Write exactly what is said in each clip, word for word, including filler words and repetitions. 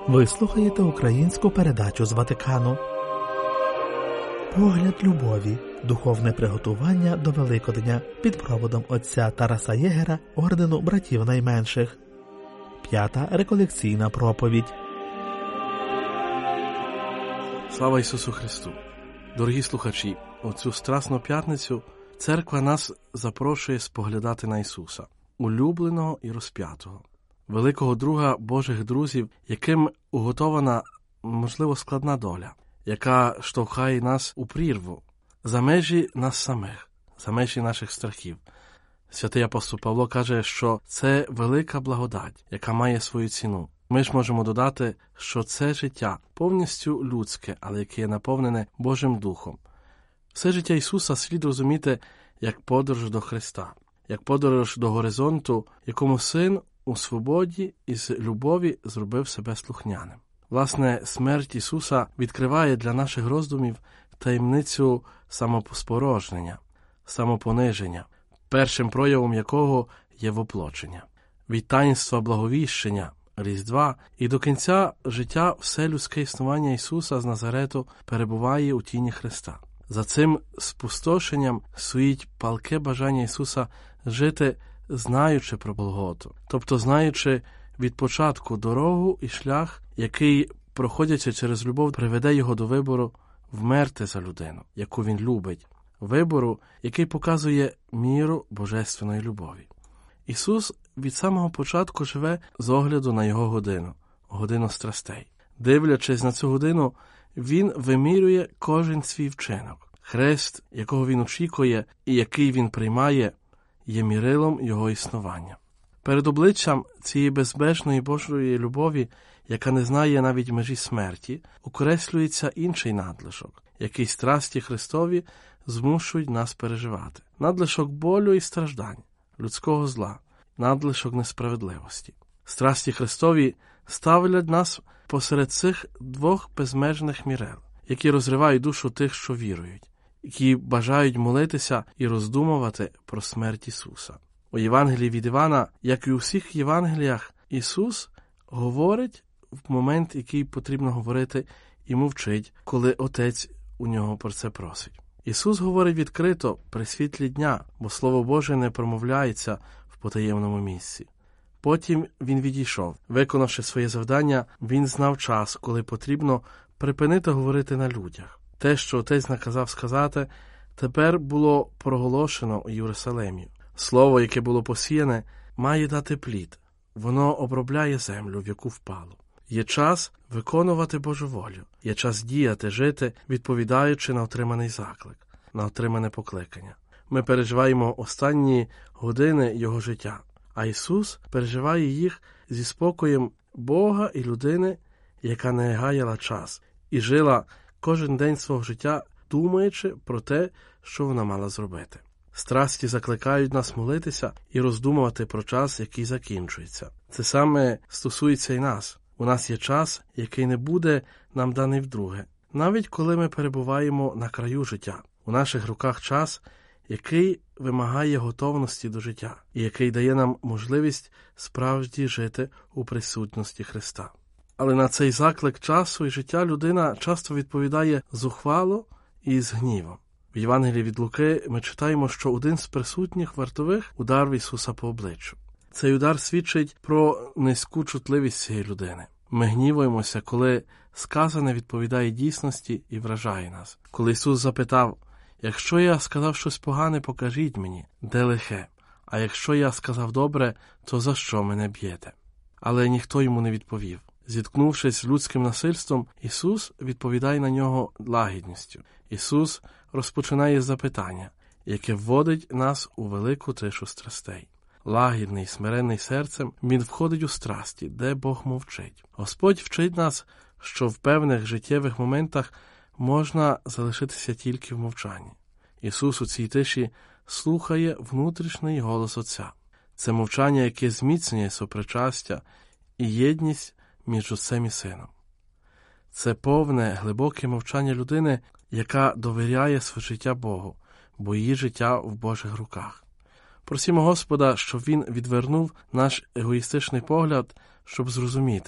Ви слухаєте українську передачу з Ватикану. Погляд любові. Духовне приготування до Великодня під проводом отця Тараса Єгера ордену братів найменших. П'ята реколекційна проповідь. Слава Ісусу Христу! Дорогі слухачі, у цю Страсну п'ятницю церква нас запрошує споглядати на Ісуса, улюбленого і розп'ятого, великого друга Божих друзів, яким уготована, можливо, складна доля, яка штовхає нас у прірву, за межі нас самих, за межі наших страхів. Святий апостол Павло каже, що це велика благодать, яка має свою ціну. Ми ж можемо додати, що це життя повністю людське, але яке є наповнене Божим Духом. Все життя Ісуса слід розуміти як подорож до Христа, як подорож до горизонту, якому Син у свободі і з любові зробив себе слухняним. Власне, смерть Ісуса відкриває для наших роздумів таємницю самопоспорожнення, самопониження, першим проявом якого є воплочення. Від таїнства благовіщення, Різдва і до кінця життя все людське існування Ісуса з Назарету перебуває у тіні Христа. За цим спустошенням стоїть палке бажання Ісуса жити, знаючи про Голготу, тобто знаючи від початку дорогу і шлях, який, проходячи через любов, приведе Його до вибору вмерти за людину, яку Він любить, вибору, який показує міру божественної любові. Ісус від самого початку живе з огляду на Його годину, годину страстей. Дивлячись на цю годину, Він вимірює кожен свій вчинок. Хрест, якого Він очікує і який Він приймає, є мірилом Його існування. Перед обличчям цієї безмежної Божої любові, яка не знає навіть межі смерті, окреслюється інший надлишок, який страсті Христові змушують нас переживати. Надлишок болю і страждань, людського зла, надлишок несправедливості. Страсті Христові ставлять нас посеред цих двох безмежних мірел, які розривають душу тих, що вірують, які бажають молитися і роздумувати про смерть Ісуса. У Євангелії від Івана, як і у всіх Євангеліях, Ісус говорить в момент, який потрібно говорити, і мовчить, коли Отець у Нього про це просить. Ісус говорить відкрито при світлі дня, бо Слово Боже не промовляється в потаємному місці. Потім Він відійшов. Виконавши своє завдання, Він знав час, коли потрібно припинити говорити на людях. Те, що Отець наказав сказати, тепер було проголошено у Єрусалимі. Слово, яке було посіяне, має дати плід. Воно обробляє землю, в яку впало. Є час виконувати Божу волю. Є час діяти, жити, відповідаючи на отриманий заклик, на отримане покликання. Ми переживаємо останні години Його життя, а Ісус переживає їх зі спокоєм Бога і людини, яка не гаяла час і жила кожен день свого життя, думаючи про те, що вона мала зробити. Страсті закликають нас молитися і роздумувати про час, який закінчується. Це саме стосується і нас. У нас є час, який не буде нам даний вдруге. Навіть коли ми перебуваємо на краю життя. У наших руках час, який вимагає готовності до життя і який дає нам можливість справді жити у присутності Христа. Але на цей заклик часу і життя людина часто відповідає зухвало і з гнівом. В Євангелії від Луки ми читаємо, що один з присутніх вартових ударив Ісуса по обличчю. Цей удар свідчить про низьку чутливість цієї людини. Ми гнівуємося, коли сказане відповідає дійсності і вражає нас. Коли Ісус запитав: «Якщо я сказав щось погане, покажіть мені, де лихе, а якщо я сказав добре, то за що мене б'єте?» Але ніхто йому не відповів. Зіткнувшись з людським насильством, Ісус відповідає на нього лагідністю. Ісус розпочинає з запитання, яке вводить нас у велику тишу страстей. Лагідний, смиренний серцем, Він входить у страсті, де Бог мовчить. Господь вчить нас, що в певних життєвих моментах можна залишитися тільки в мовчанні. Ісус у цій тиші слухає внутрішній голос Отця. Це мовчання, яке зміцнює сопричастя і єдність між Отцем і Сином. Це повне, глибоке мовчання людини, яка довіряє своє життя Богу, бо її життя в Божих руках. Просімо Господа, щоб Він відвернув наш егоїстичний погляд, щоб зрозуміти,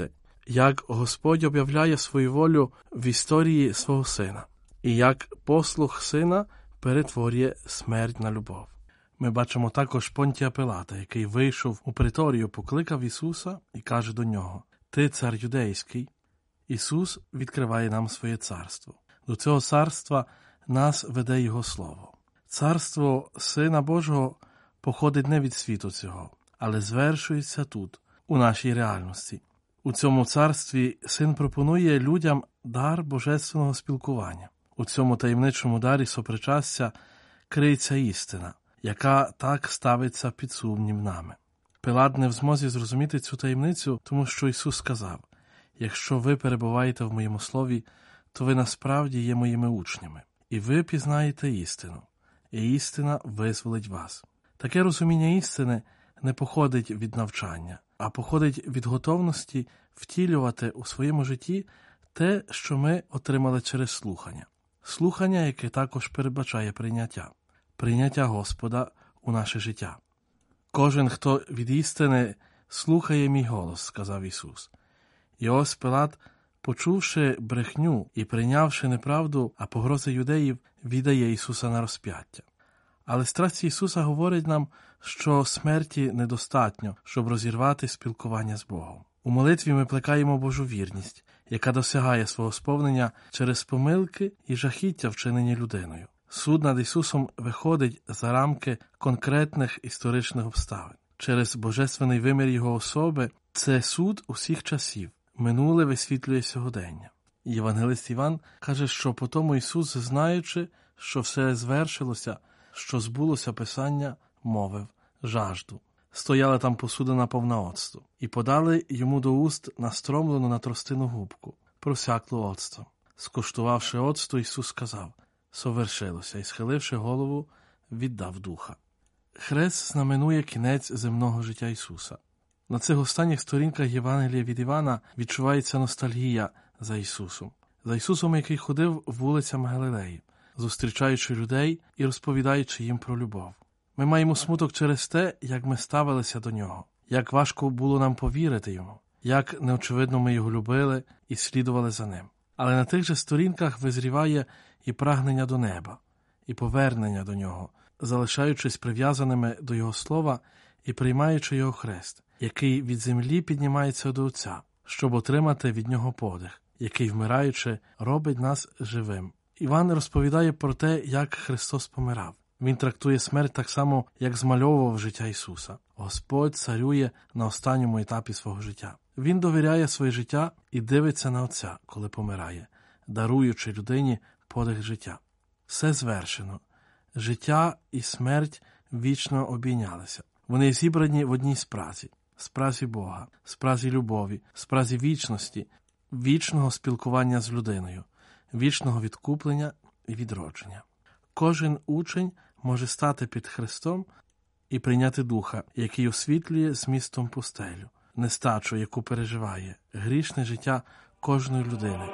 як Господь об'являє свою волю в історії свого Сина, і як послух Сина перетворює смерть на любов. Ми бачимо також Понтія Пилата, який вийшов у приторію, покликав Ісуса і каже до нього: «Ти цар юдейський». Ісус відкриває нам своє царство. До цього царства нас веде Його Слово. Царство Сина Божого походить не від світу цього, але звершується тут, у нашій реальності. У цьому царстві Син пропонує людям дар божественного спілкування. У цьому таємничому дарі сопричастя криється істина, яка так ставиться під сумнів нами. Пилат не в змозі зрозуміти цю таємницю, тому що Ісус сказав: «Якщо ви перебуваєте в моєму слові, то ви насправді є моїми учнями, і ви пізнаєте істину, і істина визволить вас». Таке розуміння істини не походить від навчання, а походить від готовності втілювати у своєму житті те, що ми отримали через слухання. Слухання, яке також передбачає прийняття. Прийняття Господа у наше життя. «Кожен, хто від істини слухає мій голос», – сказав Ісус. І ось Пилат, почувши брехню і прийнявши неправду, а погрози юдеїв, віддає Ісуса на розп'яття. Але страсті Ісуса говорять нам, що смерті недостатньо, щоб розірвати спілкування з Богом. У молитві ми плекаємо Божу вірність, яка досягає свого сповнення через помилки і жахіття, вчинені людиною. Суд над Ісусом виходить за рамки конкретних історичних обставин. Через божественний вимір Його особи – це суд усіх часів. Минуле висвітлює сьогодення. Євангелист Іван каже, що потому Ісус, знаючи, що все звершилося, що збулося Писання, мовив: «Жажду». Стояла там посудина повна оцту, і подали йому до уст настромлену на тростину губку, просяклу оцтом. Скуштувавши оцту, Ісус сказав: «Совершилося», і, схиливши голову, віддав духа. Хрест знаменує кінець земного життя Ісуса. На цих останніх сторінках Євангелія від Івана відчувається ностальгія за Ісусом. За Ісусом, який ходив вулицями Галилеї, зустрічаючи людей і розповідаючи їм про любов. Ми маємо смуток через те, як ми ставилися до Нього, як важко було нам повірити Йому, як неочевидно ми Його любили і слідували за Ним. Але на тих же сторінках визріває і прагнення до неба, і повернення до Нього, залишаючись прив'язаними до Його слова і приймаючи Його хрест, який від землі піднімається до Отця, щоб отримати від Нього подих, який, вмираючи, робить нас живим. Іван розповідає про те, як Христос помирав. Він трактує смерть так само, як змальовував життя Ісуса. Господь царює на останньому етапі свого життя. Він довіряє своє життя і дивиться на Отця, коли помирає, даруючи людині подих життя. Все звершено. Життя і смерть вічно обійнялися. Вони зібрані в одній спразі. Спразі Бога, спразі любові, спразі вічності, вічного спілкування з людиною, вічного відкуплення і відродження. Кожен учень може стати під Христом і прийняти Духа, який освітлює змістом пустелю, нестачу, яку переживає, грішне життя кожної людини.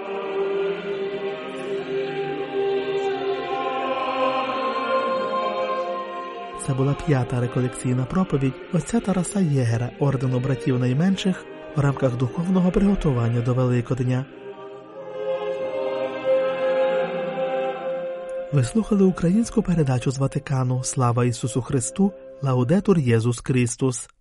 Це була п'ята реколекційна проповідь отця Тараса Єгера ордену братів найменших в рамках духовного приготування до Великодня. Ви слухали українську передачу з Ватикану «Слава Ісусу Христу! Лаудетур Єсус Христос».